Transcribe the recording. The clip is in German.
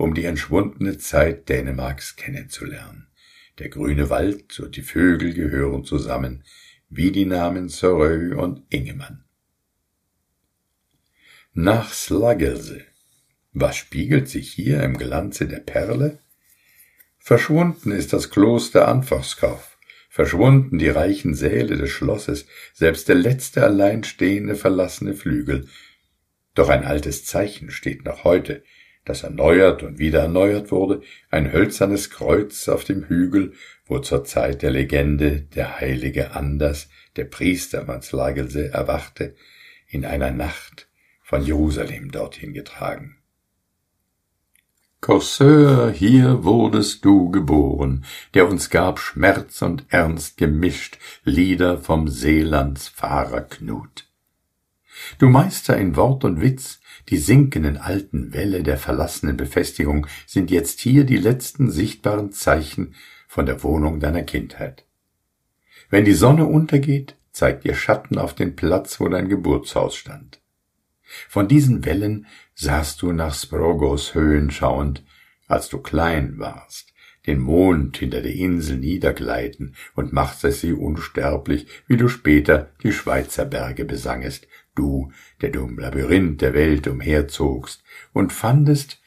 um die entschwundene Zeit Dänemarks kennenzulernen. Der grüne Wald und die Vögel gehören zusammen, wie die Namen Sörøy und Ingemann. Nach Slagelse. Was spiegelt sich hier im Glanze der Perle? Verschwunden ist das Kloster Andvårskov, verschwunden die reichen Säle des Schlosses, selbst der letzte alleinstehende verlassene Flügel. Doch ein altes Zeichen steht noch heute, das erneuert und wieder erneuert wurde, ein hölzernes Kreuz auf dem Hügel, wo zur Zeit der Legende der heilige Anders, der Priester von Slagelse, erwachte, in einer Nacht von Jerusalem dorthin getragen. Corseur, hier wurdest du geboren, der uns gab Schmerz und Ernst gemischt, Lieder vom Seelands Fahrer Knut. Du Meister in Wort und Witz, die sinkenden alten Wälle der verlassenen Befestigung sind jetzt hier die letzten sichtbaren Zeichen von der Wohnung deiner Kindheit. Wenn die Sonne untergeht, zeigt ihr Schatten auf den Platz, wo dein Geburtshaus stand. Von diesen Wellen sahst du nach Sprogos Höhen schauend, als du klein warst, den Mond hinter der Insel niedergleiten und machtest sie unsterblich, wie du später die Schweizer Berge besangest, du, der du im Labyrinth der Welt umherzogst und fandest